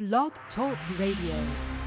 Blog Talk Radio.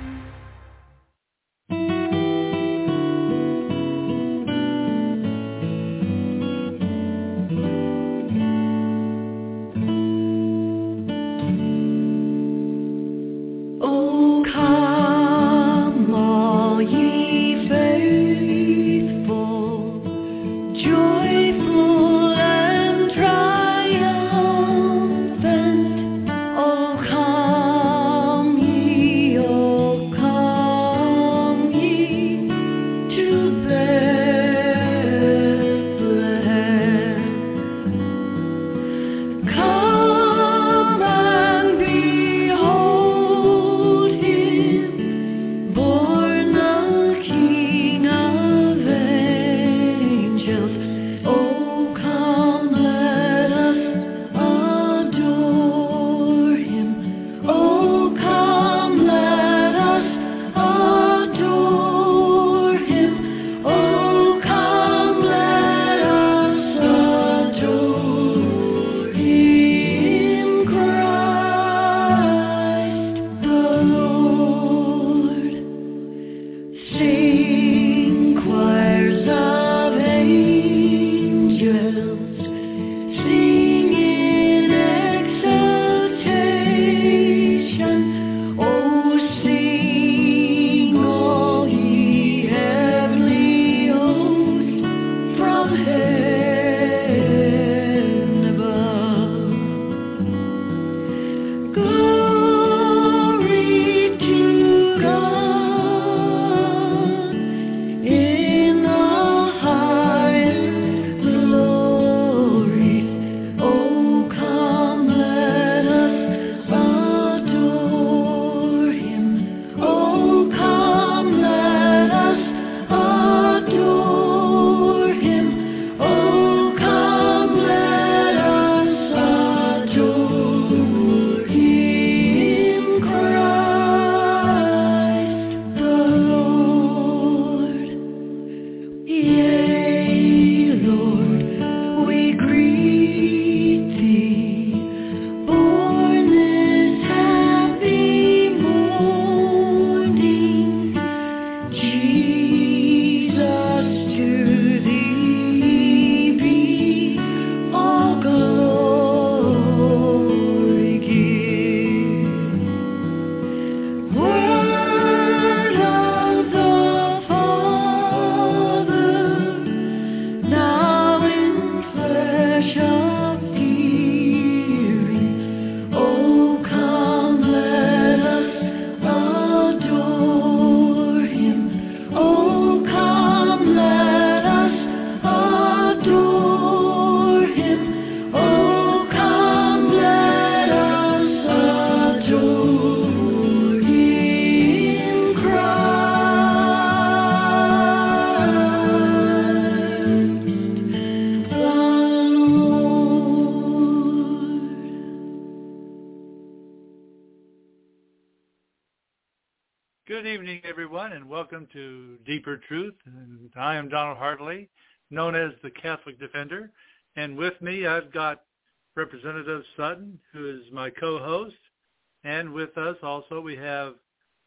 Good evening, everyone, and welcome to Deeper Truth. And I am Donald Hartley, known as the Catholic Defender. And with me, I've got Representative Sutton, who is my co-host. And with us also, we have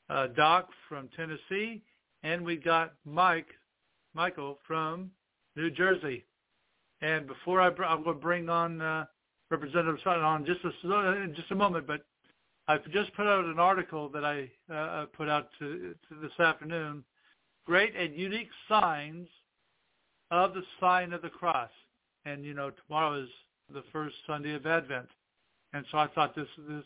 Doc from Tennessee, and we got Michael from New Jersey. And before I'm going to bring on Representative Sutton on in just a moment, but I've just put out an article that I put out to this afternoon, Great and Unique Signs of the Sign of the Cross. And, you know, tomorrow is the first Sunday of Advent. And so I thought this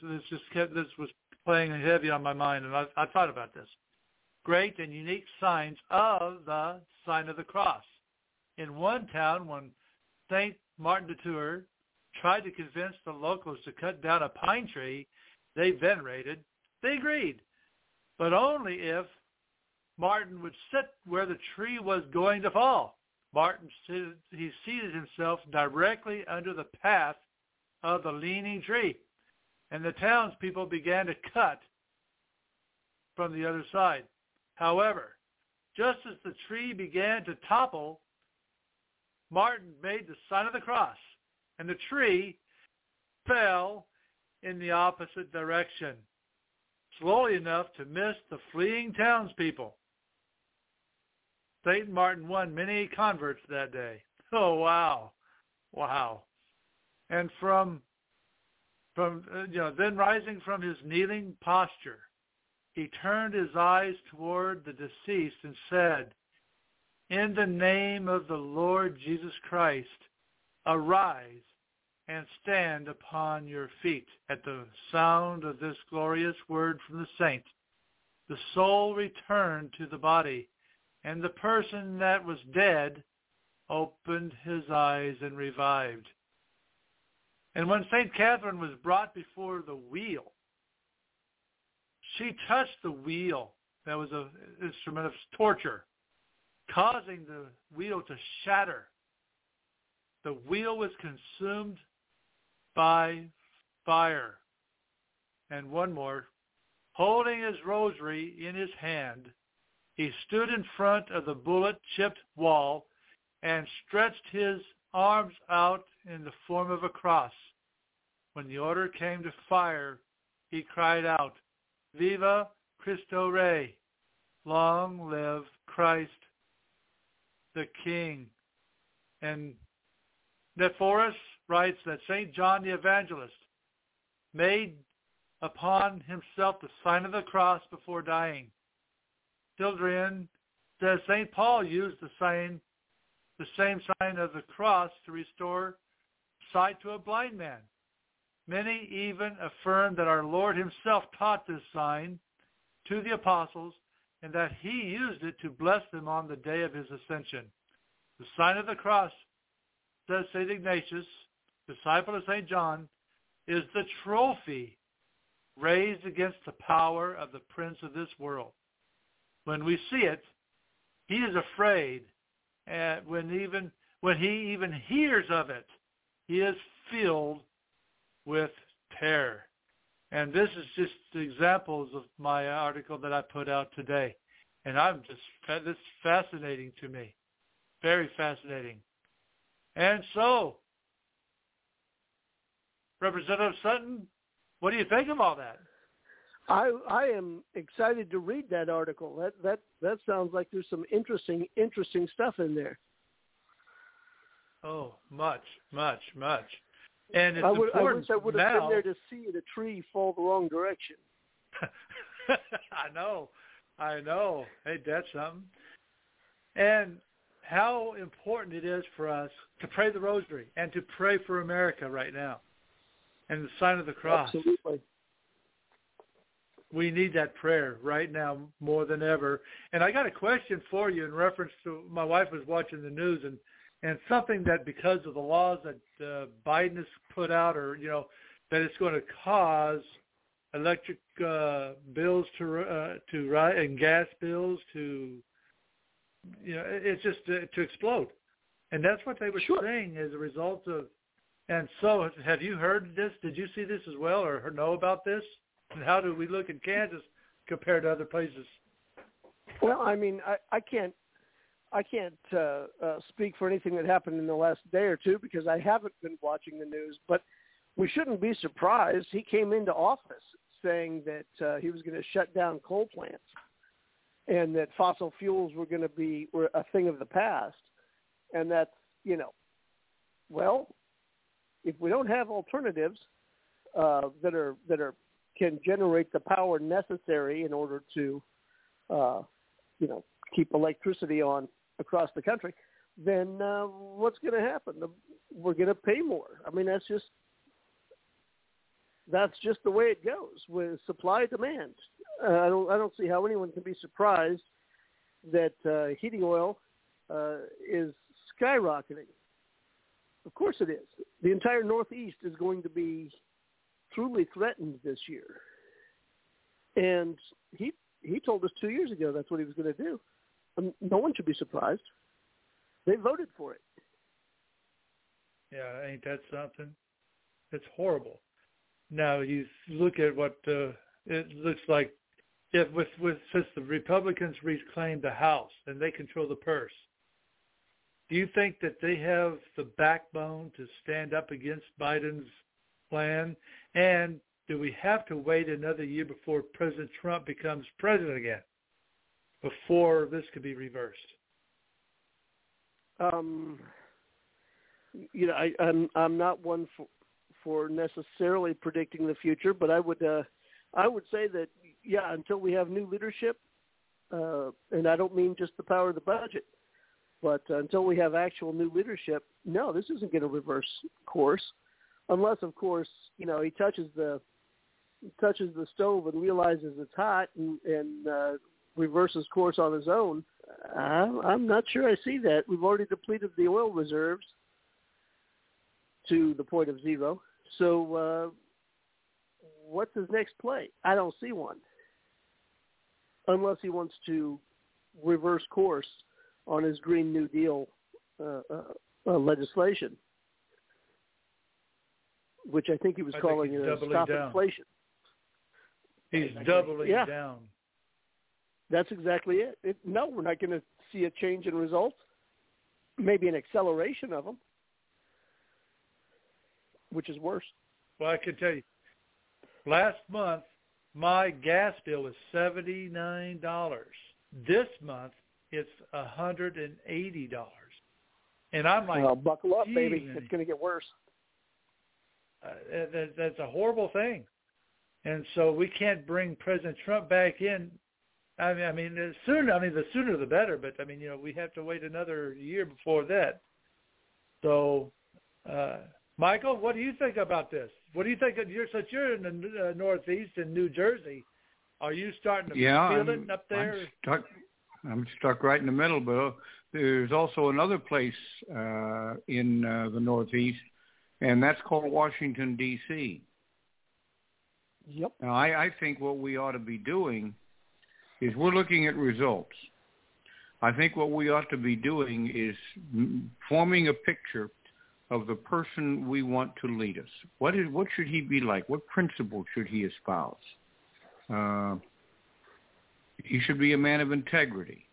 was playing heavy on my mind, and I thought about this. Great and unique signs of the sign of the cross. In one town, when St. Martin de Tours tried to convince the locals to cut down a pine tree they venerated, they agreed, but only if Martin would sit where the tree was going to fall. Martin seated himself directly under the path of the leaning tree, and the townspeople began to cut from the other side. However, just as the tree began to topple, Martin made the sign of the cross, and the tree fell in the opposite direction. slowly enough to miss the fleeing townspeople. St. Martin won many converts that day. Oh, wow. Wow. And then rising from his kneeling posture, he turned his eyes toward the deceased and said, "In the name of the Lord Jesus Christ, arise and stand upon your feet." At the sound of this glorious word from the saint, the soul returned to the body, and the person that was dead opened his eyes and revived. And when St. Catherine was brought before the wheel, she touched the wheel that was an instrument of torture, causing the wheel to shatter. The wheel was consumed by fire. And one more, holding his rosary in his hand, he stood in front of the bullet-chipped wall and stretched his arms out in the form of a cross. When the order came to fire, he cried out, "Viva Cristo Rey! Long live Christ the King." And Nephoros writes that St. John the Evangelist made upon himself the sign of the cross before dying. Children says St. Paul used the same sign of the cross to restore sight to a blind man. Many even affirm that our Lord himself taught this sign to the apostles and that he used it to bless them on the day of his ascension. The sign of the cross, says St. Ignatius, disciple of St. John, is the trophy raised against the power of the prince of this world. When we see it, he is afraid, and when he even hears of it, he is filled with terror. And this is just examples of my article that I put out today. And this is fascinating to me. Very fascinating. And so, Representative Sutton, what do you think of all that? I am excited to read that article. That sounds like there's some interesting stuff in there. Oh, much. And it's I important wish I would have been there to see the tree fall the wrong direction. I know. Hey, that's something. And how important it is for us to pray the rosary and to pray for America right now. And the sign of the cross. Absolutely. We need that prayer right now more than ever. And I got a question for you in reference to, my wife was watching the news and something that because of the laws that Biden has put out, or, that it's going to cause electric bills to rise and gas bills to, it's just to explode. And that's what they were saying as a result of. And so have you heard this? Did you see this as well or know about this? And how do we look in Kansas compared to other places? Well, I mean, I can't speak for anything that happened in the last day or two because I haven't been watching the news. But we shouldn't be surprised. He came into office saying that he was going to shut down coal plants and that fossil fuels were a thing of the past. And that's, well, if we don't have alternatives that can generate the power necessary in order to, keep electricity on across the country, then what's going to happen? We're going to pay more. I mean, that's just the way it goes with supply and demand. I don't see how anyone can be surprised that heating oil is skyrocketing. Of course it is. The entire Northeast is going to be truly threatened this year. And he told us 2 years ago that's what he was going to do. No one should be surprised. They voted for it. Yeah, ain't that something? It's horrible. Now you look at what it looks like. Since the Republicans reclaimed the House and they control the purse, do you think that they have the backbone to stand up against Biden's plan? And do we have to wait another year before President Trump becomes president again, before this could be reversed? I'm not one for necessarily predicting the future, but I would say that until we have new leadership, and I don't mean just the power of the budget, but until we have actual new leadership, no, this isn't going to reverse course, unless of course he touches the stove and realizes it's hot and reverses course on his own. I'm not sure I see that. We've already depleted the oil reserves to the point of zero. So what's his next play? I don't see one, unless he wants to reverse course on his Green New Deal legislation, which I think he was calling Stop Inflation. He's doubling down. That's exactly it. No, we're not going to see a change in results. Maybe an acceleration of them, which is worse. Well, I can tell you, last month, my gas bill was $79. This month, it's $180. And I'm like, well, buckle up, baby. It's going to get worse. That's a horrible thing. And so we can't bring President Trump back in. The sooner the better. But we have to wait another year before that. So, Michael, what do you think about this? What do you think? Since you're in the Northeast in New Jersey, are you starting to feel it up there? I'm stuck right in the middle, but there's also another place in the Northeast, and that's called Washington, D.C. Yep. Now, I think what we ought to be doing is we're looking at results. I think what we ought to be doing is forming a picture of the person we want to lead us. What should he be like? What principles should he espouse? He should be a man of integrity.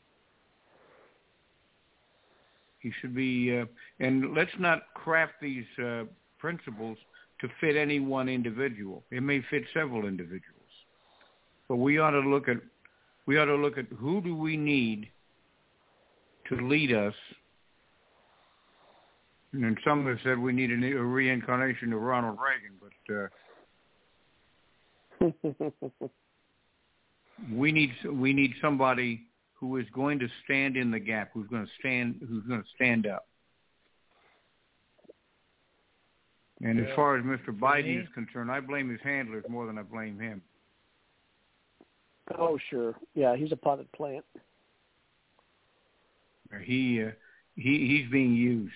He should be, and let's not craft these principles to fit any one individual. It may fit several individuals, but we ought to look at who do we need to lead us. And some have said we need a reincarnation of Ronald Reagan, but we need somebody who is going to stand in the gap, who's going to stand up. And as far as Mr. Biden is concerned, I blame his handlers more than I blame him. Oh, sure. Yeah, he's a potted plant. He's being used.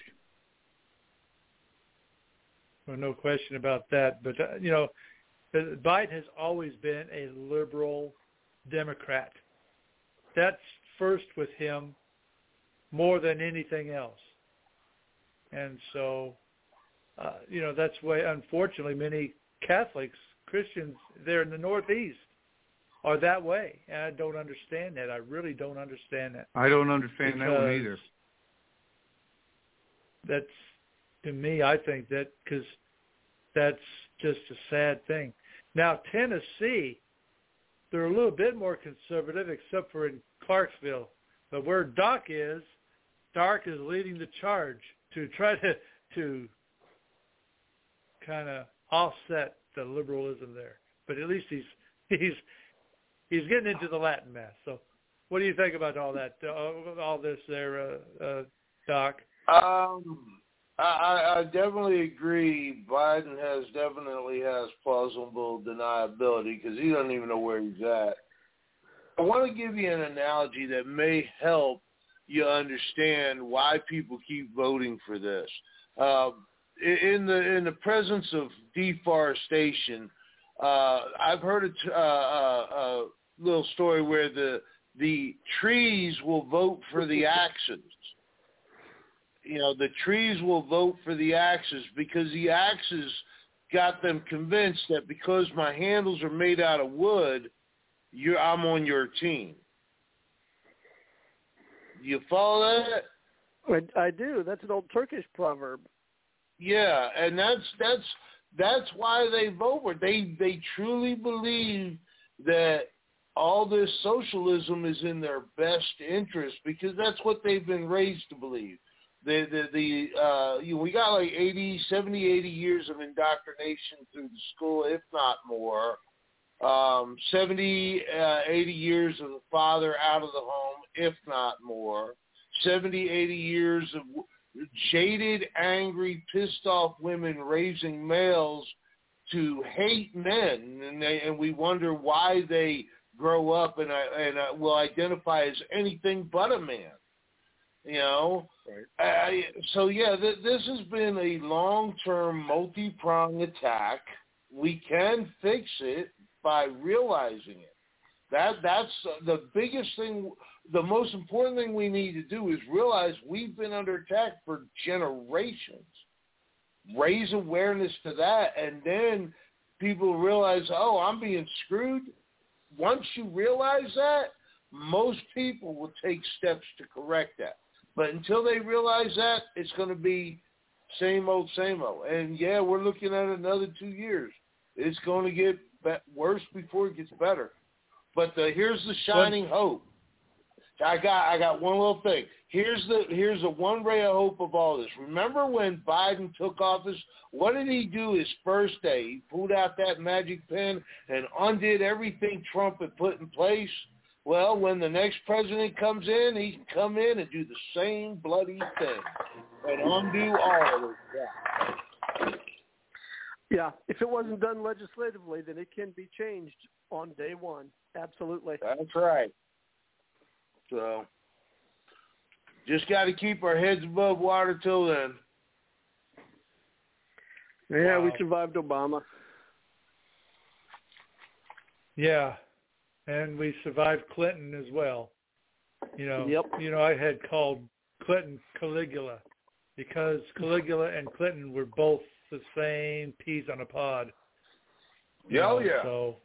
Well, no question about that. But, Biden has always been a liberal Democrat. That's first with him more than anything else. And so, that's why, unfortunately, many Catholics, Christians there in the Northeast are that way. And I don't understand that. I really don't understand that. I don't understand that one either. That's, to me, I think that because that's just a sad thing. Now, Tennessee, they're a little bit more conservative, except for in Clarksville. But where Doc is leading the charge to try to kind of offset the liberalism there. But at least he's getting into the Latin Mass. So, what do you think about all that? All this there, Doc? I definitely agree. Biden definitely has plausible deniability because he doesn't even know where he's at. I want to give you an analogy that may help you understand why people keep voting for this. In the presence of deforestation, I've heard a little story where the trees will vote for the axes. The trees will vote for the axes because the axes got them convinced that because my handles are made out of wood, I'm on your team. You follow that? I do. That's an old Turkish proverb. Yeah, and That's why they vote for it. They truly believe that all this socialism is in their best interest because that's what they've been raised to believe. We got like 70, 80 years of indoctrination through the school, if not more. 70, 80 years of the father out of the home, if not more. 70, 80 years of jaded, angry, pissed off women raising males to hate men, and we wonder why they grow up and will identify as anything but a man. You know, right. This has been a long-term, multi-pronged attack. We can fix it by realizing it. That's the biggest thing. The most important thing we need to do is realize we've been under attack for generations. Raise awareness to that, and then people realize, oh, I'm being screwed. Once you realize that, most people will take steps to correct that. But until they realize that, it's going to be same old, same old. And, yeah, we're looking at another 2 years. It's going to get worse before it gets better. But here's the shining hope. I got one little thing. Here's the one ray of hope of all this. Remember when Biden took office? What did he do his first day? He pulled out that magic pen and undid everything Trump had put in place. Well, when the next president comes in, he can come in and do the same bloody thing and undo all of it. Yeah, if it wasn't done legislatively, then it can be changed on day one. Absolutely. That's right. So, just got to keep our heads above water till then. Yeah, we survived Obama. Yeah, and we survived Clinton as well. You know, yep. I had called Clinton Caligula because Caligula and Clinton were both the same peas on a pod. Yeah. So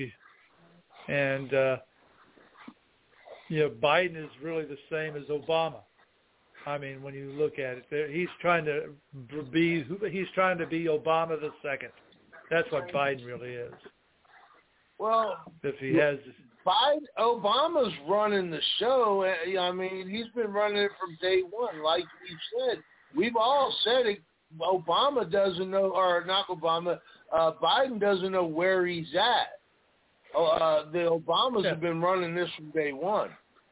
Biden is really the same as Obama. I mean, when you look at it, he's trying to be Obama the second. That's what Biden really is. Well, if he has, Obama's running the show. I mean, he's been running it from day one. Like we said, we've all said it. Obama doesn't know, or not Obama. Biden doesn't know where he's at. The Obamas have been running this from day one.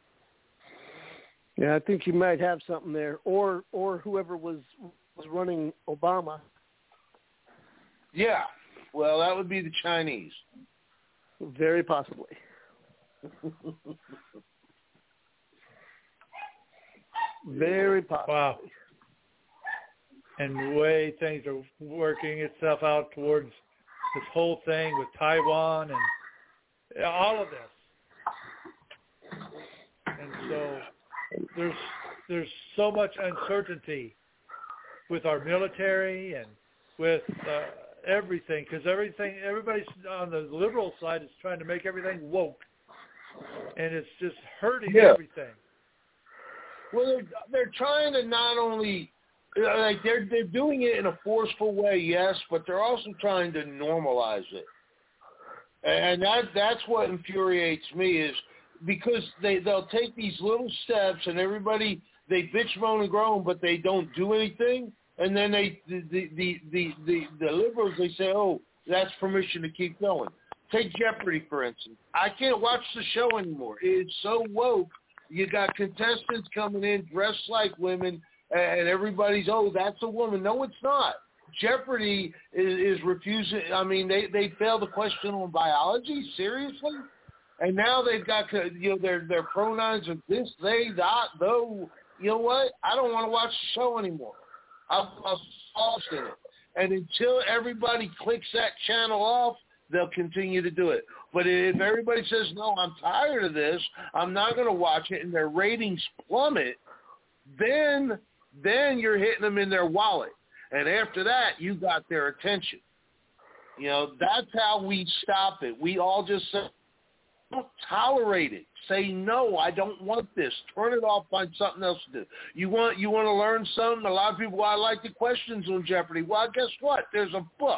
Yeah, I think you might have something there, or whoever was running Obama. Yeah, well, that would be the Chinese. Very possibly. Very possibly. Wow. And the way things are working itself out towards this whole thing with Taiwan and all of this. And so there's so much uncertainty with our military and with everything, because everybody's on the liberal side is trying to make everything woke, and it's just hurting everything. Well, they're trying to not only they're doing it in a forceful way, yes, but they're also trying to normalize it, and that's what infuriates me is because they'll take these little steps and everybody they bitch, moan, and groan, but they don't do anything. And then the liberals, they say, oh, that's permission to keep going. Take Jeopardy, for instance. I can't watch the show anymore. It's so woke. You got contestants coming in dressed like women, and everybody's, oh, that's a woman. No, it's not. Jeopardy is refusing. I mean, they failed the question on biology. Seriously? And now they've got, their pronouns are this, they, that, though. You know what? I don't want to watch the show anymore. I'm lost in it. And until everybody clicks that channel off, they'll continue to do it. But if everybody says, no, I'm tired of this, I'm not going to watch it, and their ratings plummet, then you're hitting them in their wallet. And after that, you got their attention. That's how we stop it. We all just say, don't tolerate it. Say, no, I don't want this. Turn it off, find something else to do. You want to learn something? A lot of people, I like the questions on Jeopardy. Well, guess what? There's a book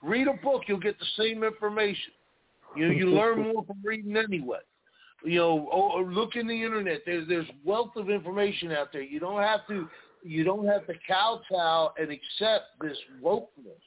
Read a book, you'll get the same information. You learn more from reading anyway. Look in the internet. There's wealth of information out there. You don't have to kowtow and accept this wokeness.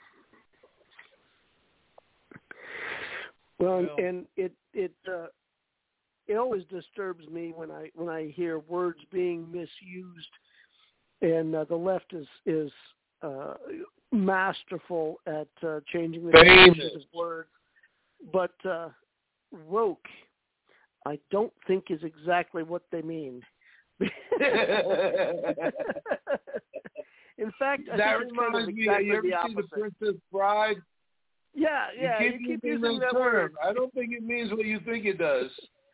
Well, and it always disturbs me when I hear words being misused, and the left is masterful at changing the definition of words. But woke, I don't think is exactly what they mean. In fact, I that think reminds it's me. exactly You ever the see opposite. The Princess Bride? Yeah. You keep using that word. I don't think it means what you think it does.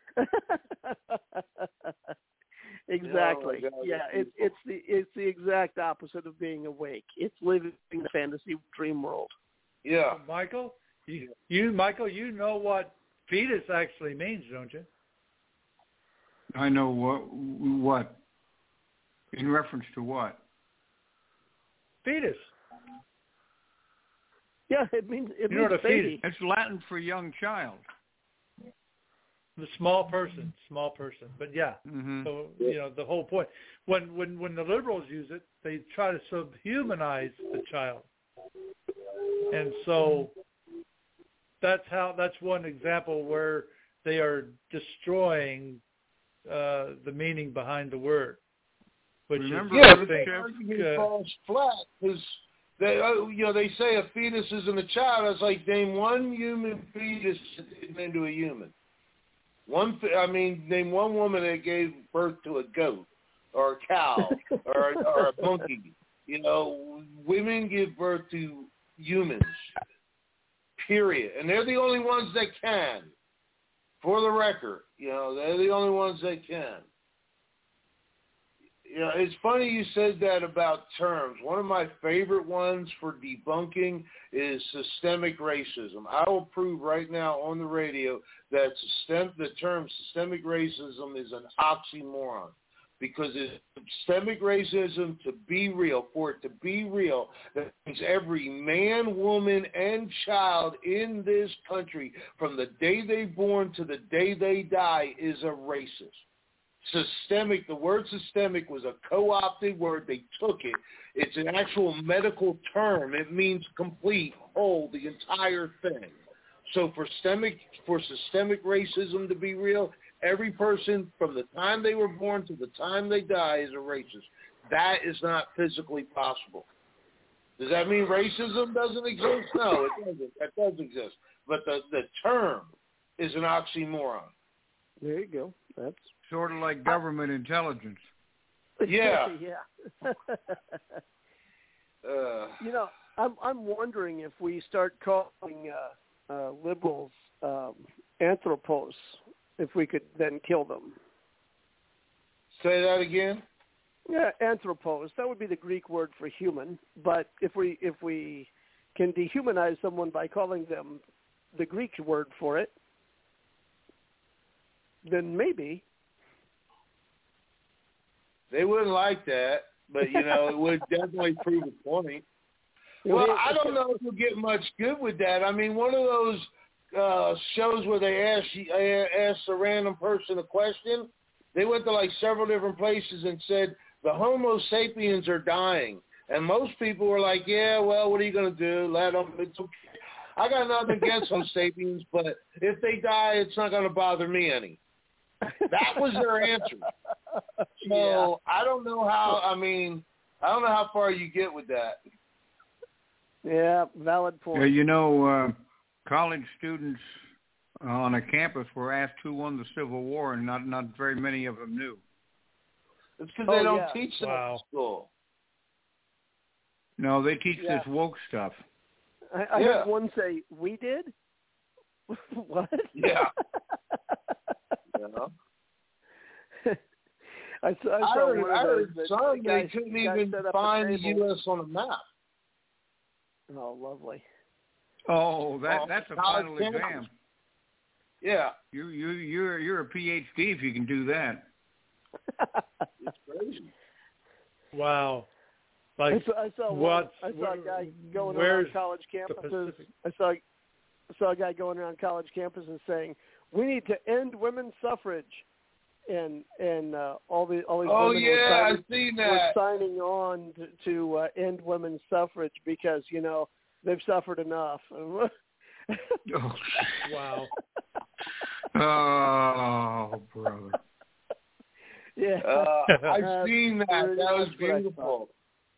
Exactly. Oh my God, yeah, it's the exact opposite of being awake. It's living in the fantasy dream world. Yeah, Michael, you know what fetus actually means, don't you? I know what. In reference to what? Fetus. Yeah, it means what a baby. fetus? It's Latin for young child. The small person. But yeah, Mm-hmm. so the whole point. When the liberals use it, they try to subhumanize the child, and so that's one example where they are destroying the meaning behind the word. Which the argument falls flat because they say a fetus isn't a child. It's like name one human fetus into a human. Name one woman that gave birth to a goat or a cow or a monkey. Women give birth to humans, period. And they're the only ones that can. For the record, they're the only ones that can. It's funny you said that about terms. One of my favorite ones for debunking is systemic racism. I will prove right now on the radio that the term systemic racism is an oxymoron, because it's systemic racism to be real. For it to be real, that means every man, woman, and child in this country, from the day they're born to the day they die, is a racist. Systemic, the word systemic was a co-opted word. They took it. It's an actual medical term. It means complete, whole, the entire thing. So for systemic racism to be real, every person from the time they were born to the time they die is a racist. That is not physically possible. Does that mean racism doesn't exist? No, it doesn't. That does exist. But the term is an oxymoron. There you go. That's sort of like government intelligence. Yeah. Yeah. I'm wondering if we start calling liberals anthropos, if we could then kill them. Say that again? Yeah, anthropos. That would be the Greek word for human. But if we can dehumanize someone by calling them the Greek word for it, then maybe. They wouldn't like that, but, it would definitely prove a point. Well, I don't know if you'll get much good with that. I mean, one of those shows where they asked a random person a question, they went to like several different places and said, the Homo sapiens are dying. And most people were like, yeah, well, what are you going to do? Let them. It's okay. I got nothing against Homo sapiens, but if they die, it's not going to bother me any. That was their answer. So yeah. I don't know how far you get with that. Yeah, valid point. College students on a campus were asked who won the Civil War, and not very many of them knew. It's because they don't teach that in school. No, they teach this woke stuff. I heard one say, "We did." What? Yeah. I heard some they couldn't even find the U.S. on a map. Oh, lovely. Oh, that's a final exam. Yeah. You're a PhD if you can do that. It's crazy. Wow. Like, I saw a guy going around college campuses. I saw a guy going around college campuses saying, "We need to end women's suffrage," and all these women were signing on to end women's suffrage because they've suffered enough. Wow. Oh, brother. Yeah. I've seen that. That was beautiful.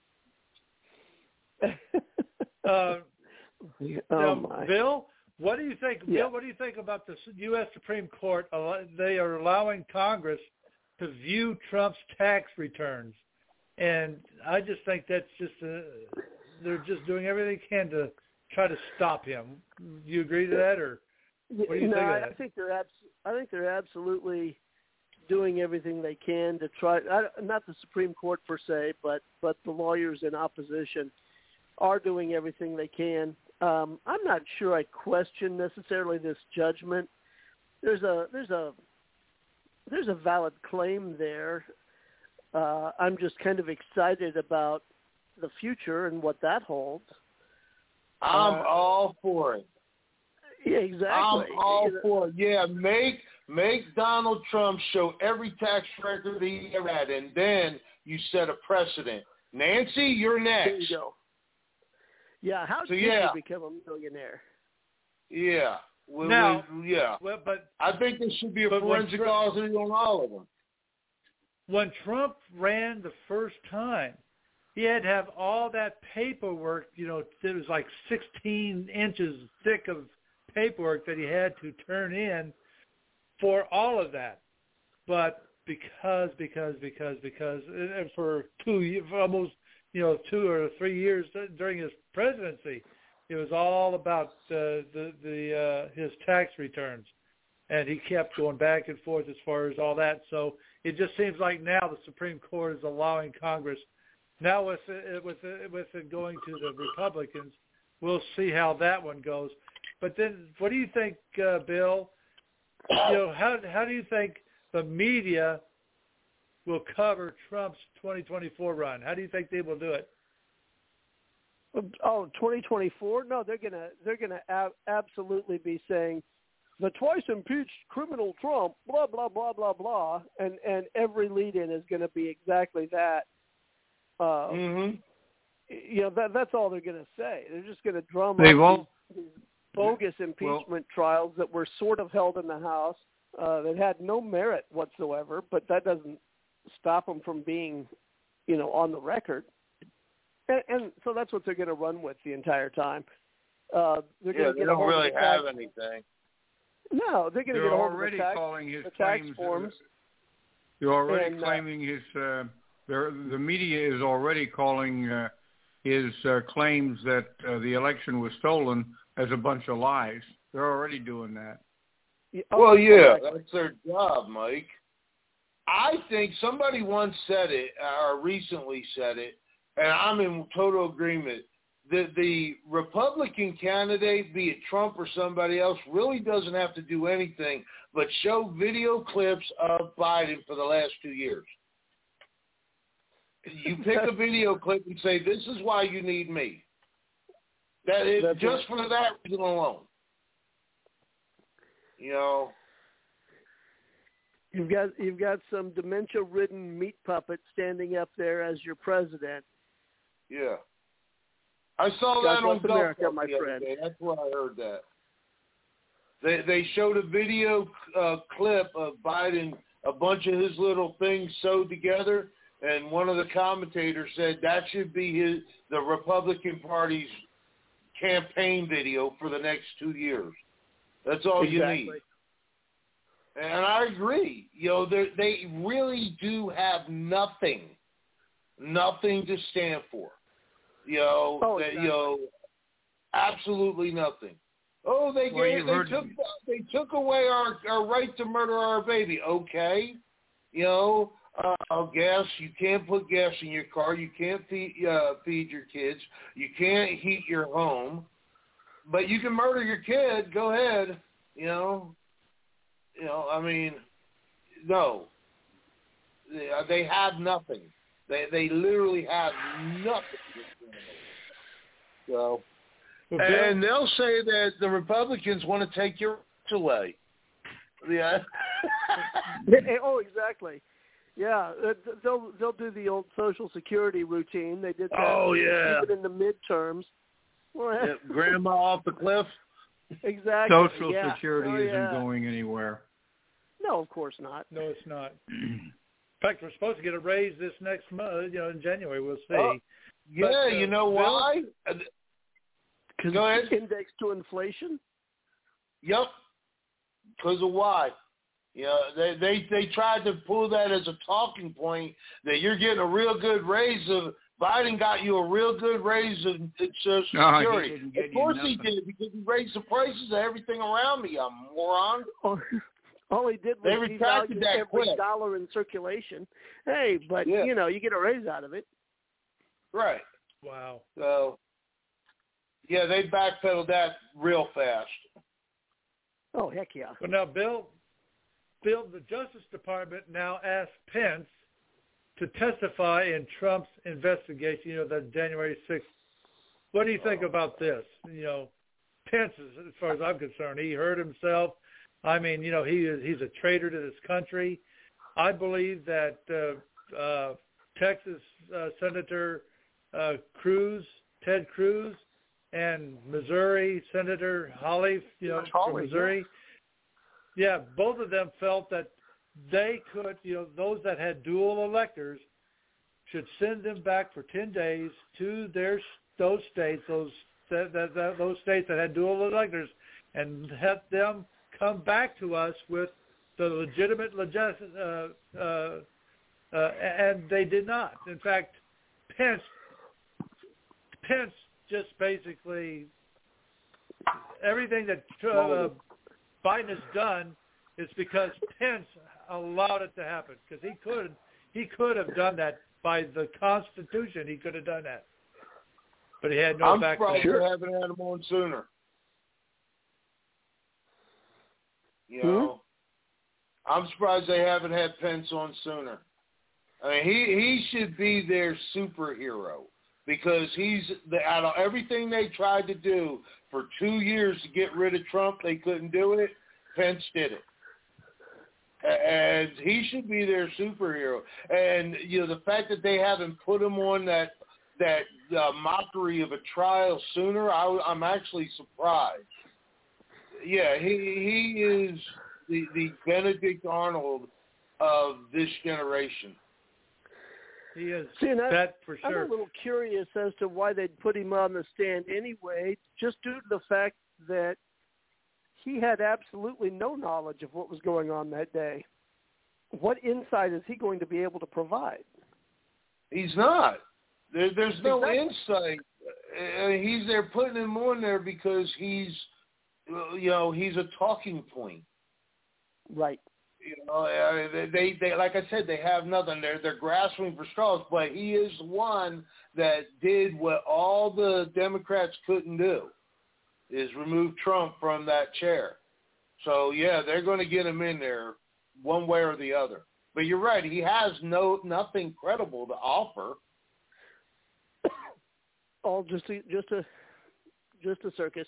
Bill, what do you think? Yeah. Bill, what do you think about the U.S. Supreme Court? They are allowing Congress to view Trump's tax returns, and I just think that's just they're just doing everything they can to try to stop him. Do you agree to that, or what do you think of that? I think they're absolutely doing everything they can to try. Not the Supreme Court per se, but the lawyers in opposition are doing everything they can. I'm not sure I question necessarily this judgment. There's a valid claim there. I'm just kind of excited about the future and what that holds. I'm all for it. Yeah, exactly. I'm all for it. Yeah, make Donald Trump show every tax record he ever had, and then you set a precedent. Nancy, you're next. There you go. Yeah, how did you become a millionaire? Yeah. But I think there should be a forensic audit on all of them. When Trump ran the first time, he had to have all that paperwork, it was like 16 inches thick of paperwork that he had to turn in for all of that. But because and for almost 2 or 3 years during his presidency, it was all about his tax returns, and he kept going back and forth as far as all that. So it just seems like now the Supreme Court is allowing Congress. Now with it going to the Republicans, we'll see how that one goes. But then, what do you think, Bill? How do you think the media will cover Trump's 2024 run? How do you think they will do it? Oh, 2024? No, they're gonna absolutely be saying the twice impeached criminal Trump, blah blah blah blah blah, and every lead-in is going to be exactly that. That's all they're going to say. They're just going to drum up these bogus impeachment trials that were sort of held in the House that had no merit whatsoever, but that doesn't stop them from being, on the record. And so that's what they're going to run with the entire time. They don't really have anything. No, they're going to get a hold of the tax forms. They're already claiming his. The media is already calling his claims that the election was stolen as a bunch of lies. They're already doing that. That's their job, Mike. I think somebody once said it, or recently said it, and I'm in total agreement. The Republican candidate, be it Trump or somebody else, really doesn't have to do anything but show video clips of Biden for the last 2 years. You pick a video clip and say, this is why you need me. Just for that reason alone. You've got some dementia-ridden meat puppet standing up there as your president. Yeah. I saw that on America, my friend. That's why I heard that. They showed a video clip of Biden, a bunch of his little things sewed together, and one of the commentators said that should be the Republican Party's campaign video for the next 2 years. That's all you need. And I agree. They really do have nothing to stand for. Absolutely nothing. Oh, they took away our right to murder our baby. Okay, gas. You can't put gas in your car. You can't feed your kids. You can't heat your home, but you can murder your kid. Go ahead. No. They have nothing. They literally have nothing. So, and they'll say that the Republicans want to take your rights away. Yeah. Oh, exactly. Yeah, they'll do the old Social Security routine. They did that even in the midterms. Yeah, grandma off the cliff. Exactly. Social Security isn't going anywhere. No, of course not. No, it's not. In fact, we're supposed to get a raise this next month. In January, we'll see. Yeah, you know why? Because it's indexed to inflation. Yep. Because of why? They tried to pull that as a talking point that you're getting a real good raise of. Biden got you a real good raise of Social Security. Of course he did, because he raised the prices of everything around me, you moron. All he did was devalue every quick. dollar in circulation. Hey, but, you get a raise out of it. Right. Wow. So, yeah, they backpedaled that real fast. Oh, heck yeah. Well, now, Bill, the Justice Department now asked Pence to testify in Trump's investigation, the January 6th. What do you think about this? Pence, as far as I'm concerned, he hurt himself. I mean, he's a traitor to this country. I believe that Texas Senator Ted Cruz, and Missouri Senator Hawley, from Missouri, both of them felt that they could, those that had dual electors should send them back for 10 days to those states that had dual electors, and have them come back to us with the legitimate and they did not. In fact, Pence just basically everything that Biden has done is because Pence allowed it to happen, because he could have done that by the Constitution. He could have done that, but he had no backbone. I'm surprised they haven't had him on sooner. I'm surprised they haven't had Pence on sooner. I mean, he should be their superhero, because out of everything they tried to do for 2 years to get rid of Trump, they couldn't do it. Pence did it. And he should be their superhero. And, the fact that they haven't put him on that mockery of a trial sooner, I'm actually surprised. Yeah, he is the Benedict Arnold of this generation. He is. That for sure. I'm a little curious as to why they'd put him on the stand anyway, just due to the fact that he had absolutely no knowledge of what was going on that day. What insight is he going to be able to provide? He's not. There's no insight. They're putting him on there because he's a talking point. Right. They like I said, they have nothing. They're grasping for straws, but he is one that did what all the Democrats couldn't do, is remove Trump from that chair. So yeah, they're going to get him in there one way or the other. But you're right, he has nothing credible to offer. All just a circus.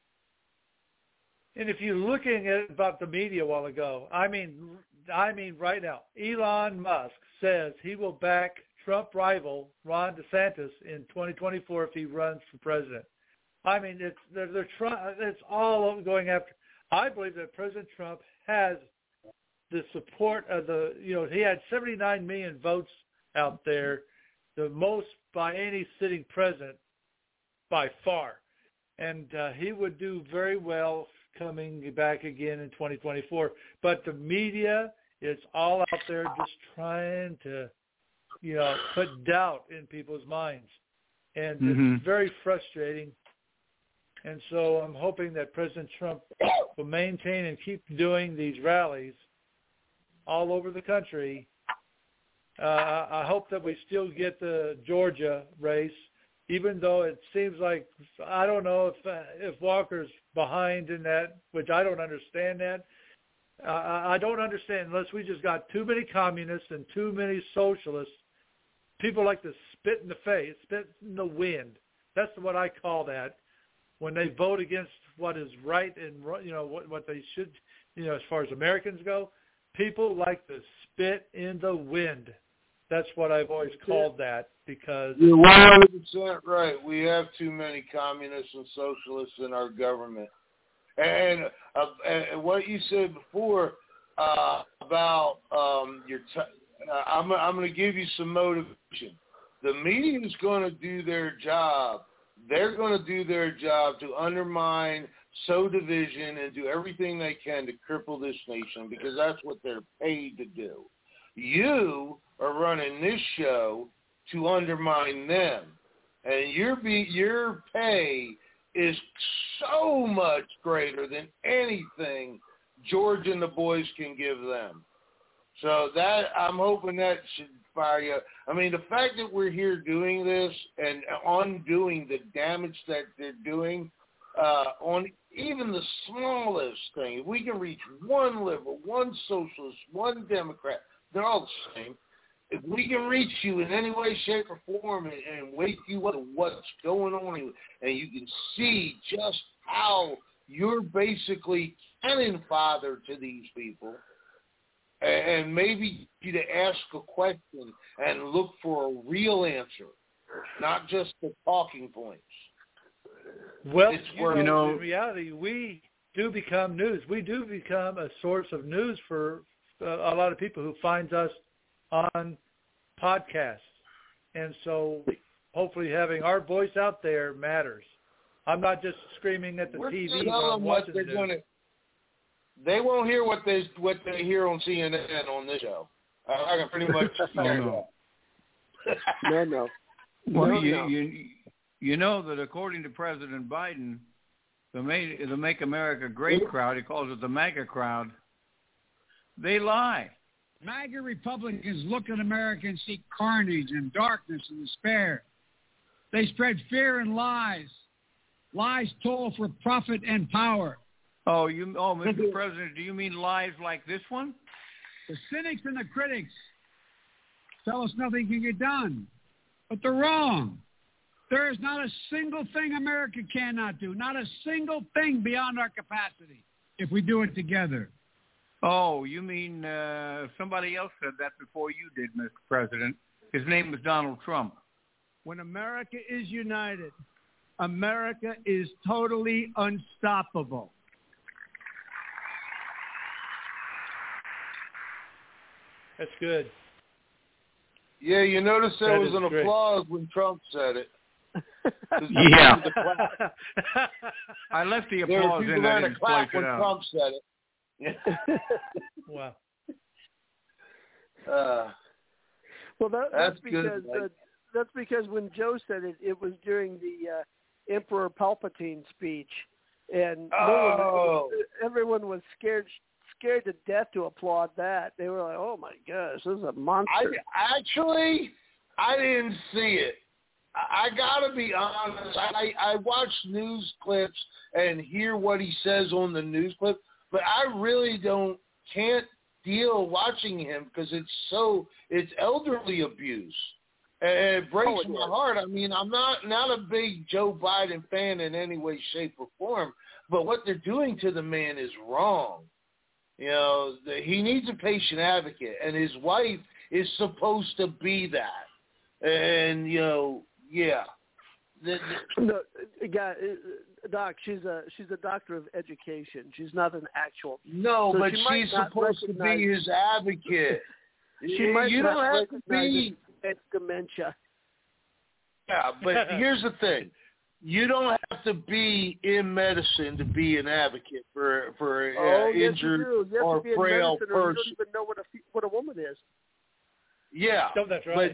And if you're looking at about the media a while ago, I mean right now, Elon Musk says he will back Trump rival Ron DeSantis in 2024 if he runs for president. I mean, it's all going after. I believe that President Trump has the support of he had 79 million votes out there, the most by any sitting president by far. And he would do very well coming back again in 2024. But the media is all out there just trying to, put doubt in people's minds. And it's very frustrating. And so I'm hoping that President Trump will maintain and keep doing these rallies all over the country. I hope that we still get the Georgia race, even though it seems like, I don't know if Walker's behind in that, which I don't understand that. I don't understand unless we just got too many communists and too many socialists people like to spit in the face, spit in the wind. That's what I call that. When they vote against what is right and what they should, as far as Americans go, people like to spit in the wind. That's what I've always called that, because you're 100% right. We have too many communists and socialists in our government. And what you said before about I'm going to give you some motivation. The media is going to do their job. They're going to do their job to undermine, sow division, and do everything they can to cripple this nation, because that's what they're paid to do. You are running this show to undermine them, and your pay is so much greater than anything George and the boys can give them. So that, I'm hoping that should fire you up. I mean, the fact that we're here doing this and undoing the damage that they're doing on even the smallest thing, if we can reach one liberal, one socialist, one Democrat, they're all the same. If we can reach you in any way, shape, or form and wake you up to what's going on, and you can see just how you're basically cannon fodder to these people, and maybe you to ask a question and look for a real answer, not just the talking points. Well, in reality, we do become news. We do become a source of news for a lot of people who finds us on podcasts. And so hopefully having our voice out there matters. I'm not just screaming at the TV. I'm watching the news. They won't hear what they hear on CNN on this show. I can pretty much No. Well, you know that according to President Biden, the Make America Great crowd, he calls it the MAGA crowd, they lie. MAGA Republicans look at America and see carnage and darkness and despair. They spread fear and lies. Lies told for profit and power. Mr. President, do you mean lies like this one? The cynics and the critics tell us nothing can get done, but they're wrong. There is not a single thing America cannot do, not a single thing beyond our capacity if we do it together. Oh, you mean somebody else said that before you did, Mr. President. His name was Donald Trump. When America is united, America is totally unstoppable. That's good. Yeah, you notice there was an applause when Trump said it. Yeah. I left the applause in. I didn't clap place when it out. Trump said it. Wow. Well, that's good, because that's because when Joe said it, it was during the Emperor Palpatine speech, and everyone was scared to death to applaud that. They were like, "Oh my gosh, this is a monster." I didn't see it. I gotta be honest. I watch news clips and hear what he says on the news clip, but I really can't deal watching him because it's elderly abuse. And it breaks my heart. I mean, I'm not a big Joe Biden fan in any way, shape, or form, but what they're doing to the man is wrong. He needs a patient advocate, and his wife is supposed to be that. And, yeah. No, Doc, she's a doctor of education. She's not an actual. No, so but she's supposed to be his advocate. You don't have to be. It's dementia. Yeah, but here's the thing: you don't have to be in medicine to be an advocate for injured or frail person. Or you don't even know what a woman is. Yeah, that's right.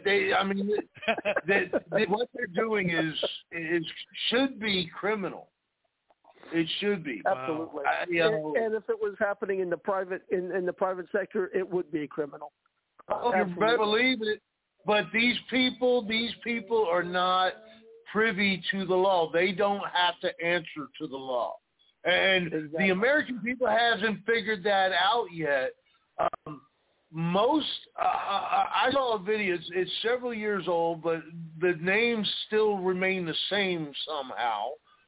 But what they're doing should be criminal. It should be. Absolutely. Wow. And if it was happening in the private sector, it would be criminal. Oh, you better believe it. But these people are not privy to the law. They don't have to answer to the law, and The American people hasn't figured that out yet. I saw a video. It's several years old, but the names still remain the same somehow.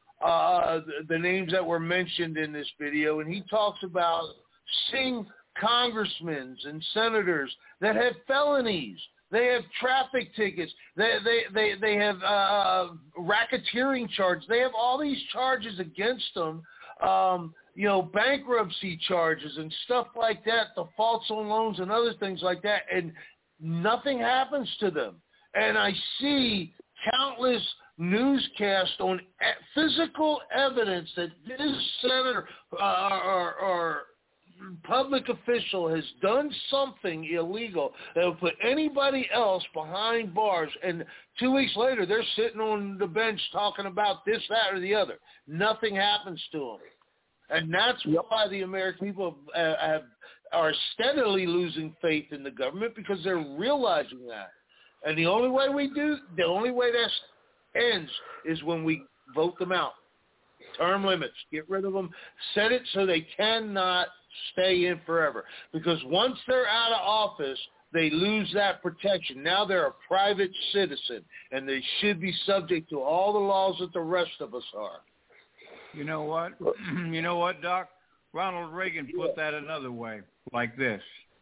The names that were mentioned in this video, and he talks about seeing congressmen and senators that have felonies. They have traffic tickets. They have racketeering charges. They have all these charges against them. Bankruptcy charges and stuff like that, defaults on loans and other things like that, and nothing happens to them. And I see countless newscasts on physical evidence that this senator or public official has done something illegal that will put anybody else behind bars, and 2 weeks later they're sitting on the bench talking about this, that, or the other. Nothing happens to them. And that's why the American people are steadily losing faith in the government, because they're realizing that. And the only way that ends is when we vote them out. Term limits, get rid of them, set it so they cannot stay in forever. Because once they're out of office, they lose that protection. Now they're a private citizen, and they should be subject to all the laws that the rest of us are. You know what, Doc? Ronald Reagan put that another way, like this.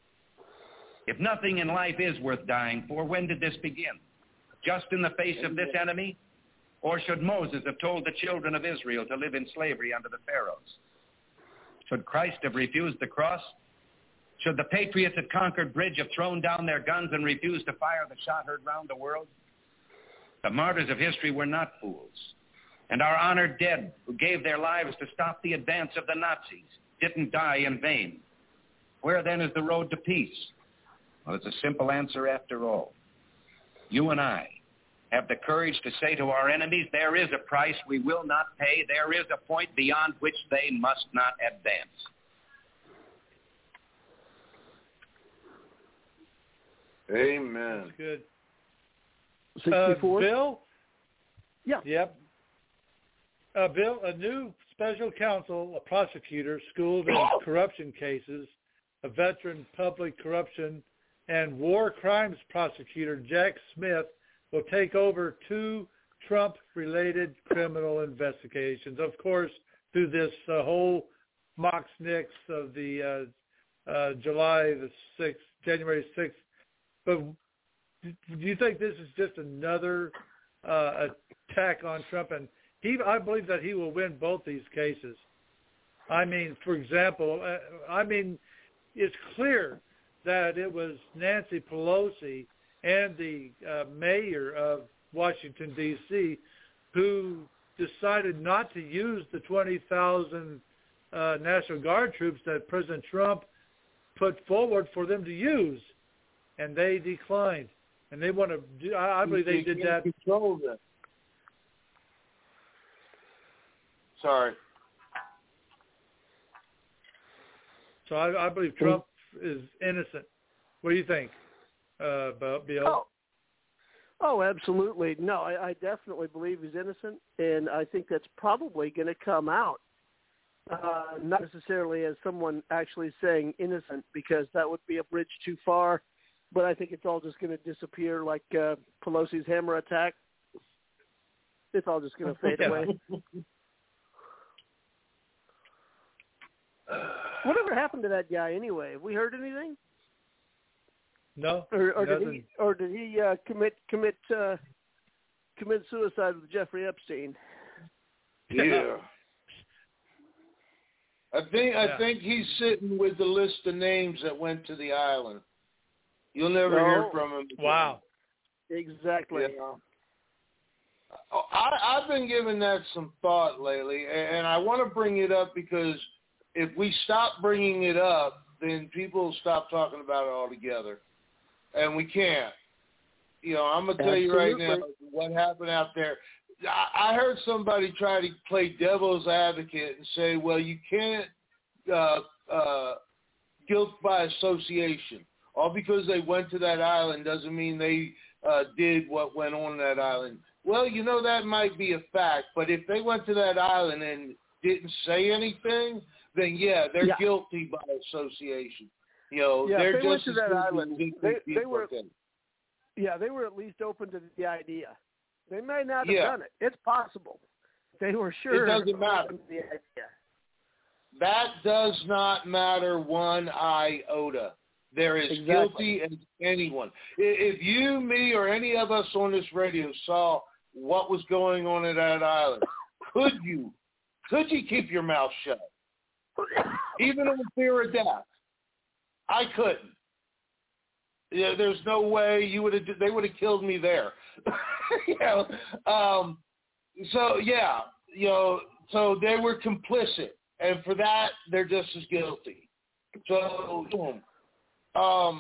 If nothing in life is worth dying for, when did this begin? Just in the face of this enemy? Or should Moses have told the children of Israel to live in slavery under the Pharaohs? Should Christ have refused the cross? Should the patriots at Concord Bridge have thrown down their guns and refused to fire the shot heard round the world? The martyrs of history were not fools. And our honored dead, who gave their lives to stop the advance of the Nazis, didn't die in vain. Where then is the road to peace? Well, it's a simple answer after all. You and I have the courage to say to our enemies, there is a price we will not pay. There is a point beyond which they must not advance. Amen. That's good. 64? Bill? Yeah. Yep. Bill, a new special counsel, a prosecutor schooled in corruption cases, a veteran public corruption and war crimes prosecutor, Jack Smith, will take over 2 Trump-related criminal investigations. Of course, through this whole Moxnix of the January 6th. But do you think this is just another attack on Trump? And I believe that he will win both these cases. I mean, for example, it's clear that it was Nancy Pelosi and the mayor of Washington, D.C., who decided not to use the 20,000 National Guard troops that President Trump put forward for them to use, and they declined. And they want to do, I believe they did that. Control them. Sorry. So I believe Trump is innocent. What do you think, Bill? Oh, absolutely. No, I definitely believe he's innocent, and I think that's probably going to come out. Not necessarily as someone actually saying innocent, because that would be a bridge too far, but I think it's all just going to disappear like Pelosi's hammer attack. It's all just going to fade away. Whatever happened to that guy anyway? Have we heard anything? No. Or did he commit suicide with Jeffrey Epstein? Yeah. I think he's sitting with the list of names that went to the island. You'll never hear from him again. Wow. Exactly. Yeah. I've been giving that some thought lately, and I want to bring it up because if we stop bringing it up, then people will stop talking about it altogether. And we can't. You know, I'm going to tell you right now what happened out there. I heard somebody try to play devil's advocate and say, well, you can't guilt by association. All because they went to that island doesn't mean they did what went on that island. Well, you know, that might be a fact, but if they went to that island and didn't say anything, then, yeah, they're guilty by association. they're they went just to as that good island. as They were, again. yeah, they were at least open to the idea. They may not have Yeah. done it. It's possible. They were sure. It doesn't matter. open to the idea. That does not matter one iota. They're as Exactly. guilty as anyone. If you, me, or any of us on this radio saw what was going on at that island, could you keep your mouth shut? Even on fear of death. I couldn't. Yeah, there's no way they would have killed me there. So they were complicit, and for that they're just as guilty. So, I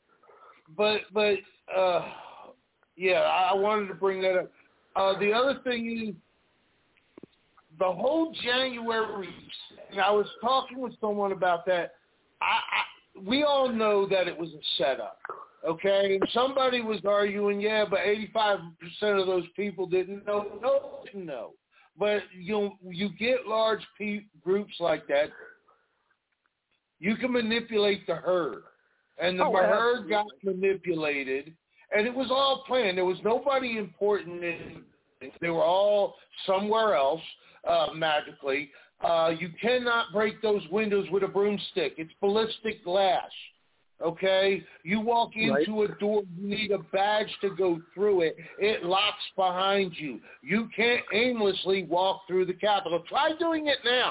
wanted to bring that up. The other thing is the whole January. And I was talking with someone about that. We all know that it was a setup, okay? And somebody was arguing, but 85% of those people didn't know. No, didn't know. But you get large groups like that, you can manipulate the herd. And the herd got manipulated, and it was all planned. There was nobody important. They were all somewhere else magically. You cannot break those windows with a broomstick. It's ballistic glass, okay? You walk into a door, you need a badge to go through it. It locks behind you. You can't aimlessly walk through the Capitol. Try doing it now.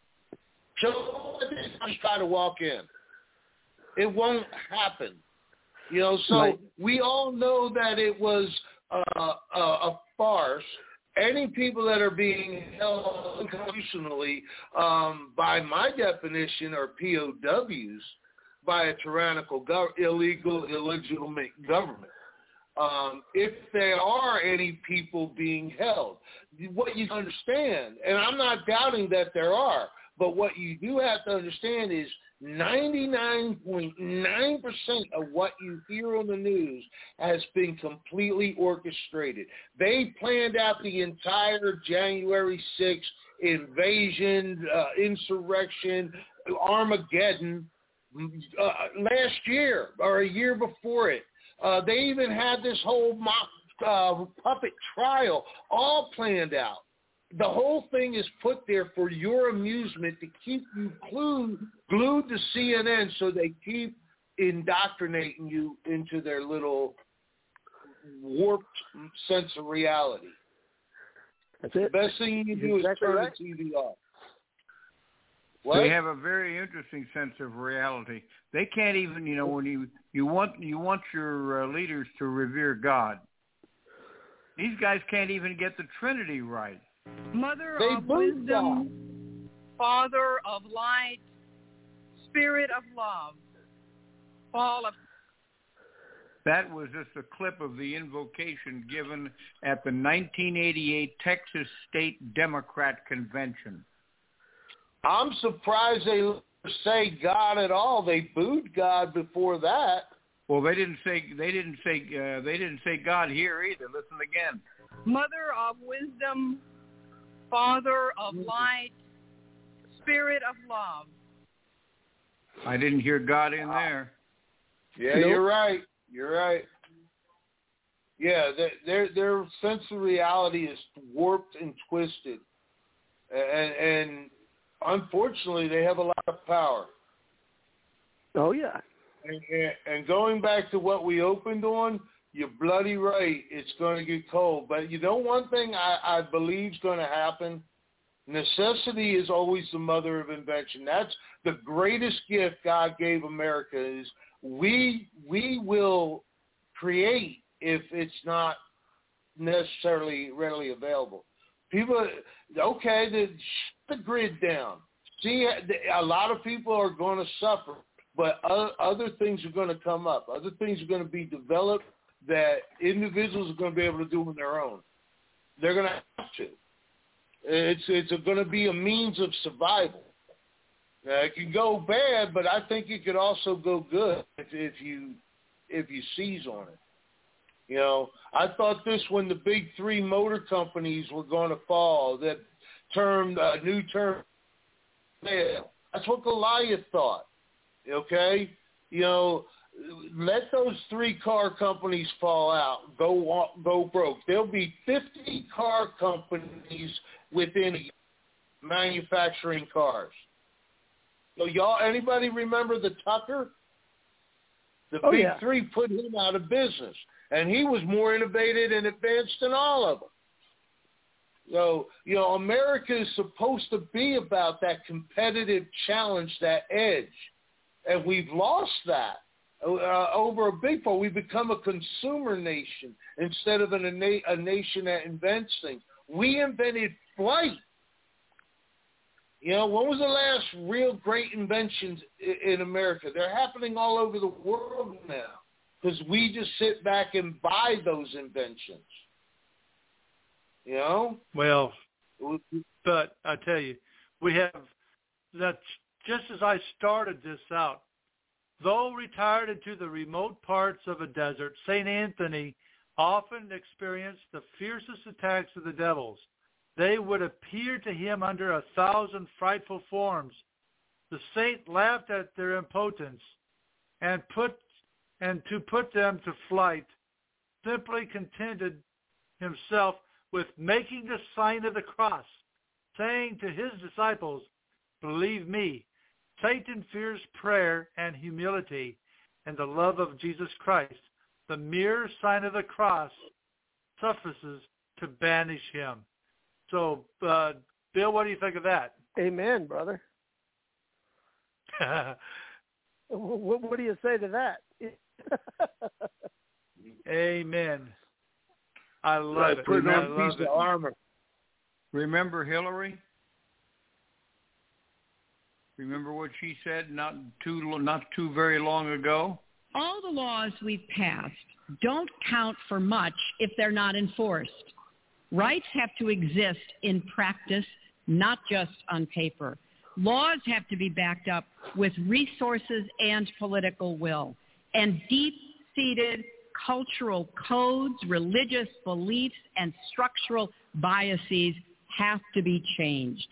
Just try to walk in. It won't happen. So we all know that it was a farce. Any people that are being held unconstitutionally, by my definition, are POWs by a tyrannical, illegitimate government. If there are any people being held, what you understand, and I'm not doubting that there are, but what you do have to understand is 99.9% of what you hear on the news has been completely orchestrated. They planned out the entire January 6th invasion, insurrection, Armageddon last year or a year before it. They even had this whole mock puppet trial all planned out. The whole thing is put there for your amusement to keep you glued to CNN so they keep indoctrinating you into their little warped sense of reality. That's it. The best thing you can do is turn the TV off. What? They have a very interesting sense of reality. They can't even, when you want your leaders to revere God. These guys can't even get the Trinity right. Mother of wisdom, Father of light, Spirit of love, fall of... That was just a clip of the invocation given at the 1988 Texas State Democrat Convention. I'm surprised they say God at all. They booed God before that. Well, they didn't say God here either. Listen again. Mother of wisdom, Father of light, Spirit of love. I didn't hear God in there. Yeah, nope. You're right. You're right. Yeah, their sense of reality is warped and twisted, and unfortunately, they have a lot of power. Oh yeah. And going back to what we opened on, you're bloody right. It's going to get cold. But one thing I believe is going to happen? Necessity is always the mother of invention. That's the greatest gift God gave America is we will create if it's not necessarily readily available. People, okay, shut the grid down. See, a lot of people are going to suffer, but other things are going to come up. Other things are going to be developed that individuals are going to be able to do on their own. They're going to have to. It's going to be a means of survival. It can go bad, but I think it could also go good if you seize on it. I thought this when the big three motor companies were going to fall. That new term. That's what Goliath thought. Okay, let those 3 car companies fall out, go broke. There'll be 50 car companies within manufacturing cars. So anybody remember the Tucker? The big 3 put him out of business, and he was more innovative and advanced than all of them. So, America is supposed to be about that competitive challenge, that edge, and we've lost that over a big part. We've become a consumer nation instead of a nation that invents things. We invented flight. When was the last real great inventions in America? They're happening all over the world now because we just sit back and buy those inventions. Well, but I tell you, that's just as I started this out. Though retired into the remote parts of a desert, St. Anthony often experienced the fiercest attacks of the devils. They would appear to him under 1,000 frightful forms. The saint laughed at their impotence and to put them to flight, simply contented himself with making the sign of the cross, saying to his disciples, "Believe me, Satan fears prayer and humility and the love of Jesus Christ. The mere sign of the cross suffices to banish him." So, Bill, what do you think of that? Amen, brother. What do you say to that? Amen. I love it. Put on a piece of armor. Remember Hillary? Remember what she said not too very long ago? All the laws we've passed don't count for much if they're not enforced. Rights have to exist in practice, not just on paper. Laws have to be backed up with resources and political will. And deep-seated cultural codes, religious beliefs, and structural biases have to be changed.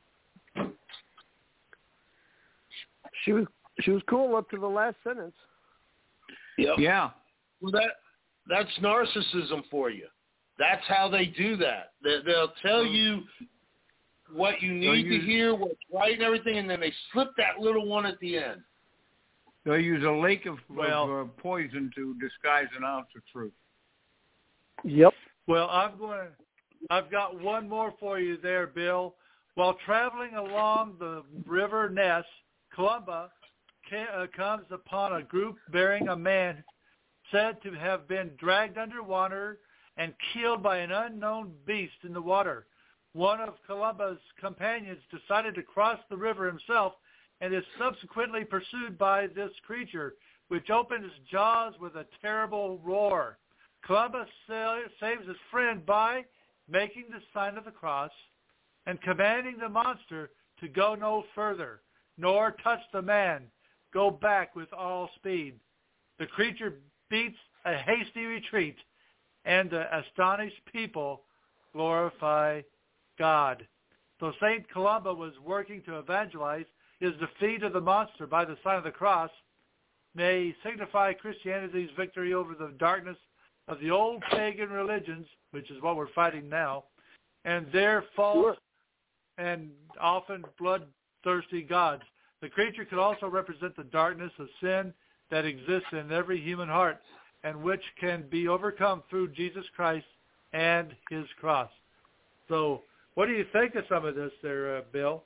She was cool up to the last sentence. Yep. Yeah. Well, that's narcissism for you. That's how they do that. They'll tell you what you need to hear, what's right and everything, and then they slip that little one at the end. They'll use a lake of poison to disguise an ounce of truth. Yep. Well, I've got one more for you there, Bill. While traveling along the River Ness, Columba comes upon a group bearing a man said to have been dragged underwater and killed by an unknown beast in the water. One of Columba's companions decided to cross the river himself and is subsequently pursued by this creature, which opens its jaws with a terrible roar. Columba saves his friend by making the sign of the cross and commanding the monster to go no further, nor touch the man, go back with all speed. The creature beats a hasty retreat, and the astonished people glorify God. So St. Columba was working to evangelize. His defeat of the monster by the sign of the cross may signify Christianity's victory over the darkness of the old pagan religions, which is what we're fighting now, and their false and often bloodthirsty gods. The creature could also represent the darkness of sin that exists in every human heart and which can be overcome through Jesus Christ and his cross. So what do you think of some of this there, Bill?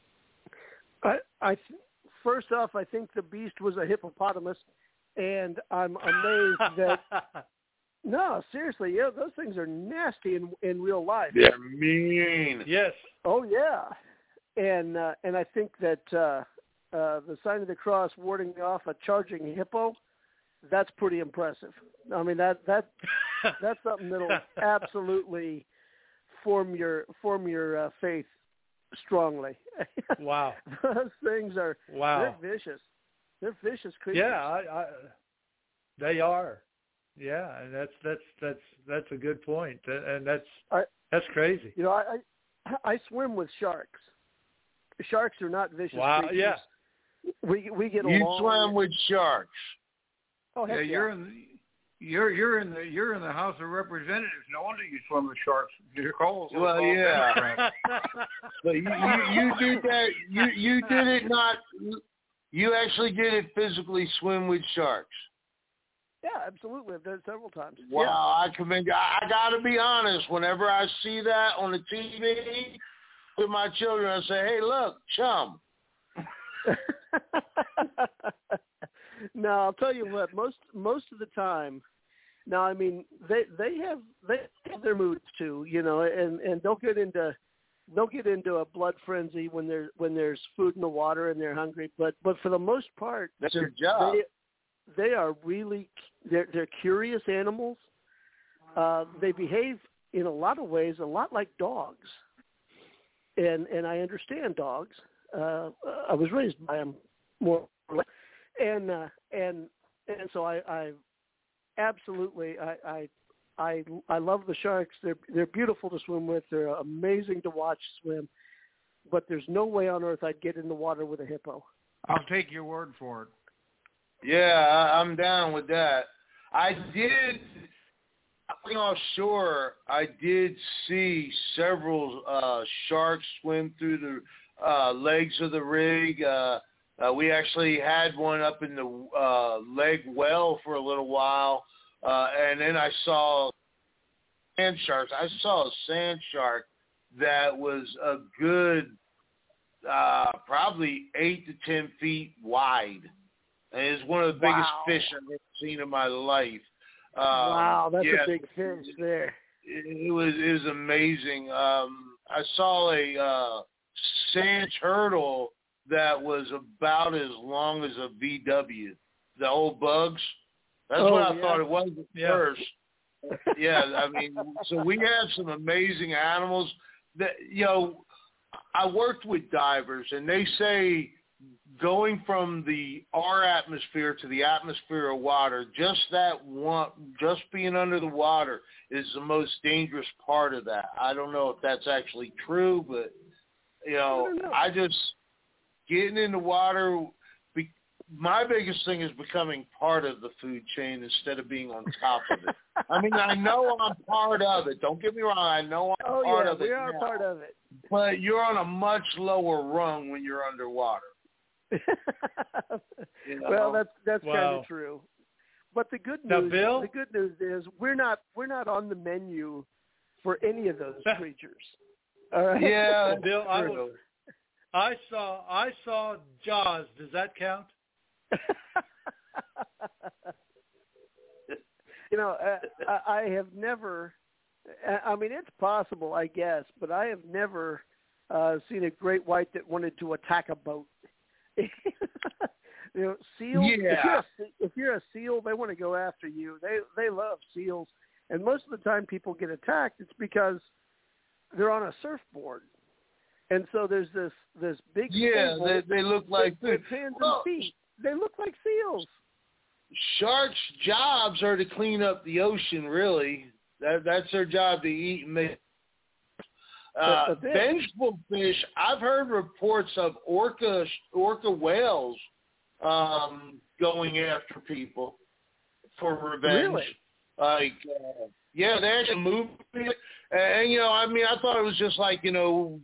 First off, I think the beast was a hippopotamus, and I'm amazed that no, seriously, yeah, those things are nasty in real life. They're mean. Yes. Oh yeah, and I think that the sign of the cross warding off a charging hippo, that's pretty impressive. I mean that's something that'll absolutely form your faith strongly. Wow. Those things are they're vicious. They're vicious creatures. Yeah, they are. Yeah, and that's a good point, and that's crazy. You know, I swim with sharks. Sharks are not vicious wow, creatures. Yeah. We get you along. swam with sharks. Oh, heck You're in the House of Representatives. No wonder you swim with sharks. Your calls. Well, yeah. But you did that. You did it not. You actually did it physically. Swim with sharks. Yeah, absolutely. I've done it several times. Wow, yeah. I commend you. I got to be honest. Whenever I see that on the TV with my children, I say, "Hey, look, chum." No, I'll tell you what. Most of the time, now I mean they have their moods too, you know, and they'll get into a blood frenzy when there's food in the water and they're hungry. But for the most part, that's their job. They are really they're curious animals. They behave in a lot of ways a lot like dogs, and I understand dogs. I was raised by them more or less. And so I absolutely I love the sharks. They're beautiful to swim with. They're amazing to watch swim. But there's no way on earth I'd get in the water with a hippo. I'll take your word for it. Yeah, I'm down with that. I did. Offshore, I did see several sharks swim through the legs of the rig. We actually had one up in the leg well for a little while, and then I saw sand sharks. I saw a sand shark that was a good probably 8 to 10 feet wide. And it's one of the biggest fish I've ever seen in my life. Wow, that's a big fish there. It was amazing. I saw a sand turtle that was about as long as a VW, the old bugs. That's what I thought it was at first. Yeah, I mean, so we have some amazing animals. That, you know, I worked with divers, and they say going from our atmosphere to the atmosphere of water, just being under the water is the most dangerous part of that. I don't know if that's actually true, but you know, I just getting in the water. My biggest thing is becoming part of the food chain instead of being on top of it. I mean, I know I'm part of it. Don't get me wrong. I know I'm part of it. We are part of it. But you're on a much lower rung when you're underwater. You know? Well, that's kind of true. But the good news, Bill? Is we're not on the menu for any of those creatures. All right. Yeah, Bill, I saw Jaws. Does that count? You know, I have never. I mean, it's possible, I guess, but I have never seen a great white that wanted to attack a boat. You know, seals. Yeah. If you're a seal, they want to go after you. They love seals, and most of the time people get attacked. It's because they're on a surfboard, and so there's this big. Yeah, they look like with hands and feet. They look like seals. Sharks' jobs are to clean up the ocean. Really, that's their job, to eat and make. Vengeful fish. I've heard reports of orca whales going after people for revenge. Really? Like, they actually moved it. And you know, I mean, I thought it was just like, you know,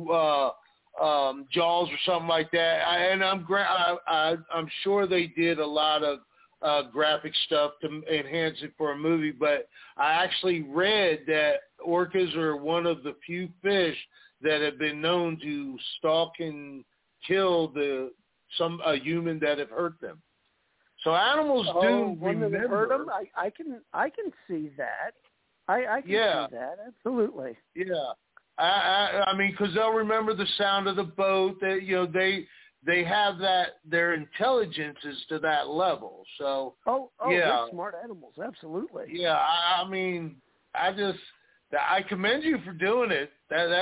Jaws or something like that. I'm sure they did a lot of graphic stuff to enhance it for a movie, but I actually read that orcas are one of the few fish that have been known to stalk and kill a human that have hurt them. So animals do remember. Hurt them? I can see that. I can see that, absolutely. Yeah. I mean, because they'll remember the sound of the boat. That, you know, they have that, their intelligence is to that level. So they're smart animals, absolutely. Yeah, I mean, I commend you for doing it.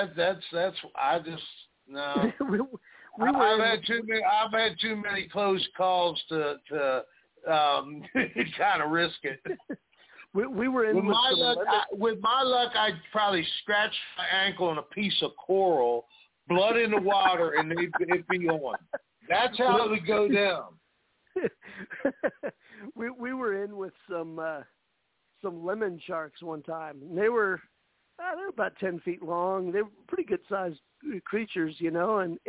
I've had too many close calls to kind of risk it. We were in with my luck, I'd probably scratch my ankle on a piece of coral, blood in the water, and it'd be on. That's how it would go down. we were in with some lemon sharks one time, and they were about 10 feet long. They were pretty good sized creatures, you know, and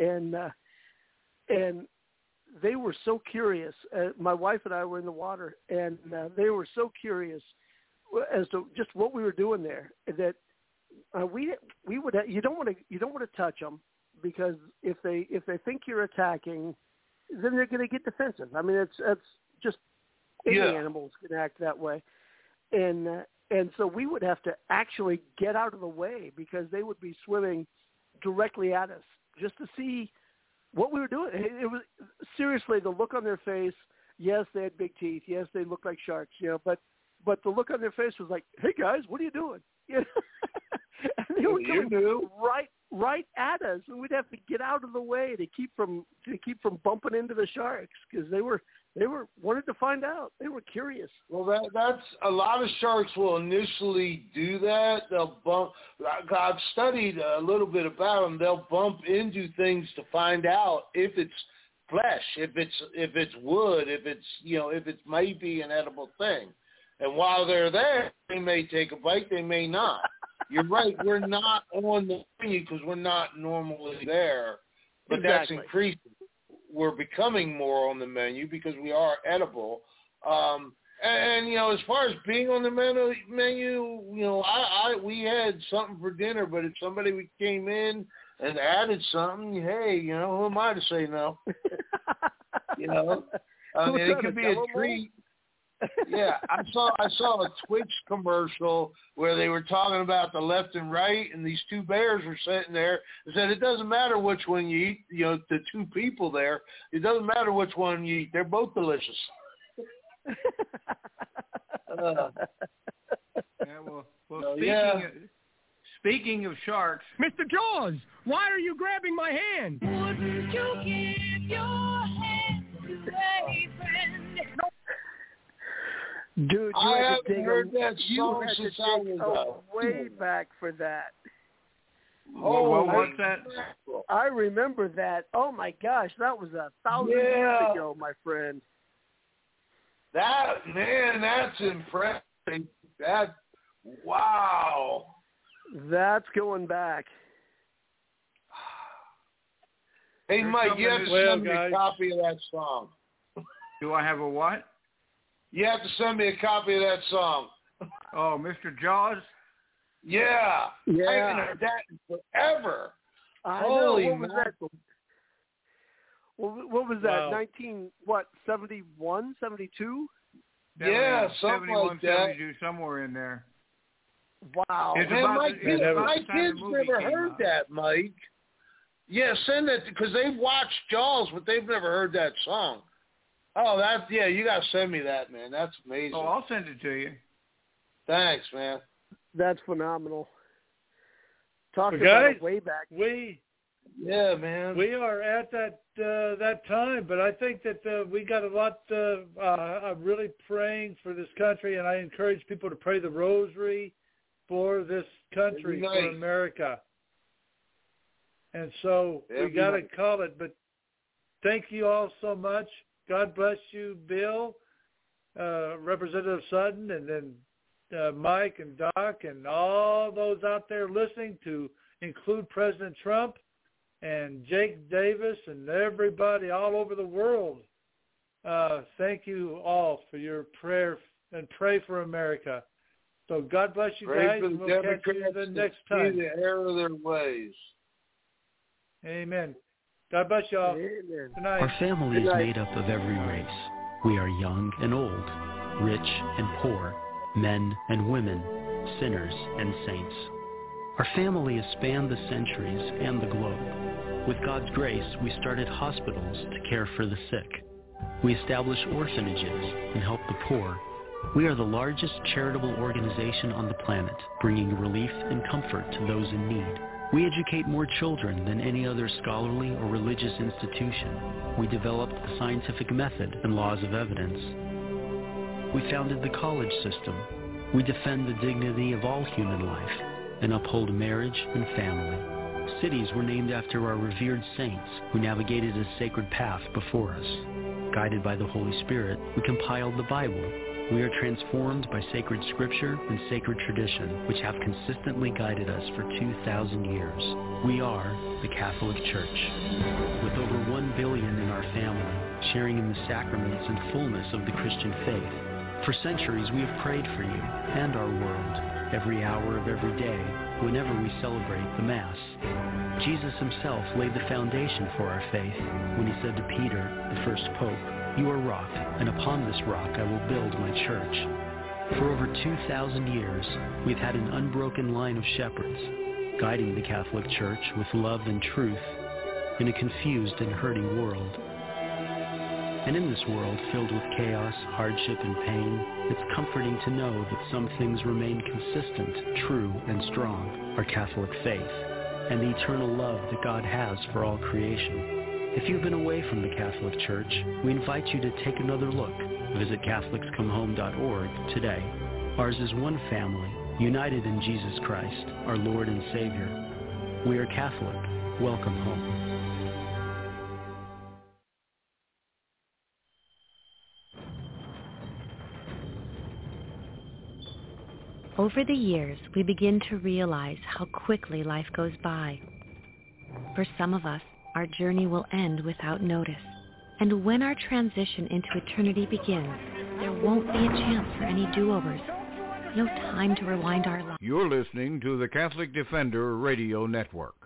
they were so curious. My wife and I were in the water, and they were so curious as to just what we were doing there that we would you don't want to touch them, because if they think you're attacking, then they're going to get defensive. I mean, it's just any animals can act that way, and so we would have to actually get out of the way because they would be swimming directly at us just to see what we were doing. It was seriously the look on their face. Yes, they had big teeth. Yes, they looked like sharks. You know, but the look on their face was like, "Hey guys, what are you doing?" You know? And they were coming right at us, and we'd have to get out of the way to keep from bumping into the sharks because they were wanted to find out. They were curious. Well, that's a lot of sharks will initially do that. They'll bump. I've studied a little bit about them. They'll bump into things to find out if it's flesh, if it's wood, if it might be an edible thing. And while they're there, they may take a bite. They may not. You're right. We're not on the menu because we're not normally there, but exactly. That's increasing. We're becoming more on the menu because we are edible. And you know, as far as being on the menu, you know, we had something for dinner, but if somebody came in and added something, hey, you know, who am I to say no? You know, I mean, it could be a treat. Yeah, I saw a Twitch commercial where they were talking about the left and right, and these two bears were sitting there and said it doesn't matter which one you eat. You know, the two people there, it doesn't matter which one you eat. They're both delicious. Speaking of sharks, Mr. Jaws, why are you grabbing my hand? Wouldn't you give your hand to a friend? Dude, I haven't heard that song since I was way back for that. Oh, what's that? I remember that. Oh my gosh, that was 1,000 years ago, my friend. That's impressive. Wow. That's going back. Hey, Mike, you have to send me a copy of that song. Do I have a what? You have to send me a copy of that song. Oh, Mr. Jaws? Yeah. I haven't heard that in forever. Holy mackerel. What was that? Wow. 71, 72? Yeah, something 71, like that. 72, somewhere in there. Wow. Man, my kids never heard that, Mike. Yeah, send that, because they've watched Jaws, but they've never heard that song. Oh, you got to send me that, man. That's amazing. Oh, I'll send it to you. Thanks, man. That's phenomenal. Talking about it way back. Yeah, man. We are at that time, but I think that we got a lot. I'm really praying for this country, and I encourage people to pray the rosary for this country, for America. And so we got to call it. But thank you all so much. God bless you, Bill, Representative Sutton, and then Mike and Doc, and all those out there listening, to include President Trump and Jake Davis and everybody all over the world. Thank you all for your prayer, and pray for America. So God bless you guys. We'll catch you the next time. The error of their ways. Amen. God bless y'all. Good night. Our family is made up of every race. We are young and old, rich and poor, men and women, sinners and saints. Our family has spanned the centuries and the globe. With God's grace, we started hospitals to care for the sick. We established orphanages and help the poor. We are the largest charitable organization on the planet, bringing relief and comfort to those in need. We educate more children than any other scholarly or religious institution. We developed the scientific method and laws of evidence. We founded the college system. We defend the dignity of all human life and uphold marriage and family. Cities were named after our revered saints who navigated a sacred path before us. Guided by the Holy Spirit, we compiled the Bible. We are transformed by sacred scripture and sacred tradition, which have consistently guided us for 2,000 years. We are the Catholic Church. With over 1 billion in our family, sharing in the sacraments and fullness of the Christian faith. For centuries, we have prayed for you and our world, every hour of every day, whenever we celebrate the Mass. Jesus himself laid the foundation for our faith when he said to Peter, the first pope, "You are rock, and upon this rock I will build my church." For over 2,000 years, we've had an unbroken line of shepherds, guiding the Catholic Church with love and truth in a confused and hurting world. And in this world filled with chaos, hardship, and pain, it's comforting to know that some things remain consistent, true, and strong, our Catholic faith, and the eternal love that God has for all creation. If you've been away from the Catholic Church, we invite you to take another look. Visit CatholicsComeHome.org today. Ours is one family, united in Jesus Christ, our Lord and Savior. We are Catholic. Welcome home. Over the years, we begin to realize how quickly life goes by. For some of us, our journey will end without notice. And when our transition into eternity begins, there won't be a chance for any do-overs. No time to rewind our lives. You're listening to the Catholic Defender Radio Network.